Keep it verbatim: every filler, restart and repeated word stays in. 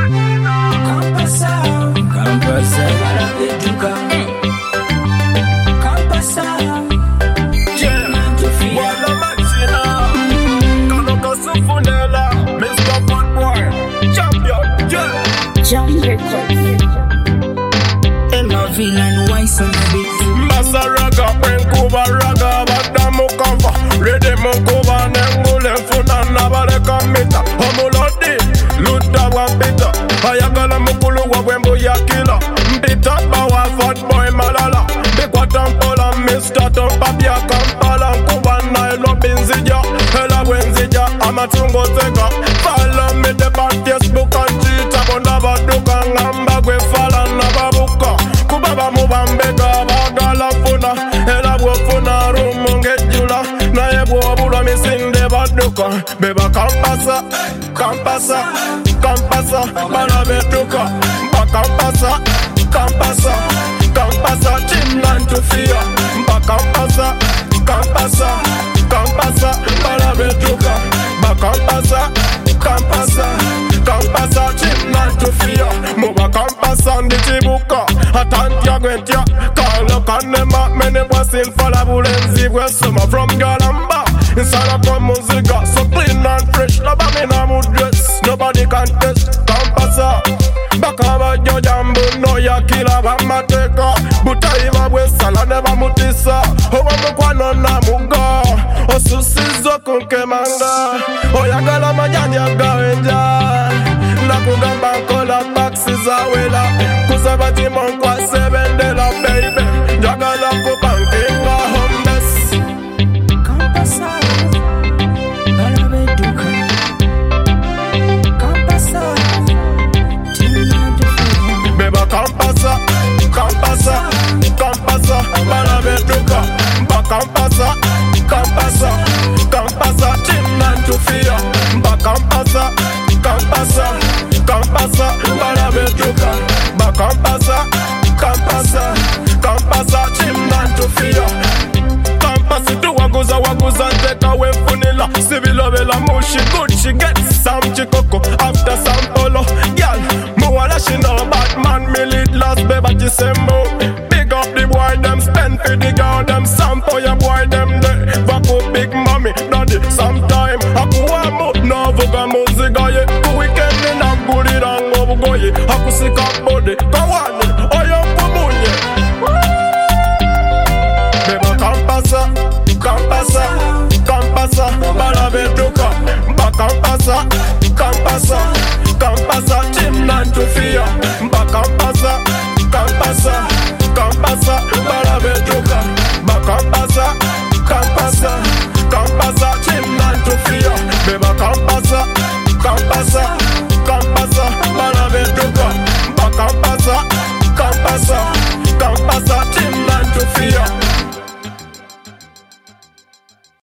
Ayagala mukulu wa wembo ya kila Mbita bawa fat boy malala Bikwa tampola mister Tompapia Kampala Nkubana ilo binzija Hela wenzija amatungo teka Follow me the on Facebook and Twitter Konda baduka ngamba gwe fala na babuka Kubaba mubambega bagala funa Hela wafuna rumunge jula Na yebu wabula misinde baduka Beba kampasa, kampasa Kampasa, bana beduka Mba kampasa, kampasa Kampasa, chimlan to fear Mba kampasa, kampasa Kampasa, bana beduka Mba kampasa, kampasa Kampasa, chimlan to fear Muba kampasa, nditibuka Atantia gwentia Kalo kanema, mene bwasin Fala bulenzi, wesuma from Galamba Inside of one musica So clean and fresh, love me na mood dress Nobody can test, kampasa Bakaba jo jambu, no ya kila Bama teka, buta iwa wesala Neba mutisa, owa mkwano na muga Osusizo kunke manga Oyagala majani ya gawenja Nakugamba kola taxi za wela Kusabati monkwa sebendela baby Jagala kubankinga homeless Kampasa Kampasa, kampasa, kampasa, bana beduka Mba kampasa, kampasa, kampasa, chimnan to fear Mba kampasa, kampasa, kampasa, bana beduka Mba kampasa, kampasa, kampasa, chimnan to fear Kampasi tu waguza waguza Teka we funila Sibilo vela mushi good she get some chikoko After some polo Girl, muwala she know Batman me lead last baby December Big up the boy them spend for the girl them Sample your boy them there Vapo big mommy daddy sometime Akuwa mo no vuga muziga ye Ku weekend in a guri rango bugoye Akusika body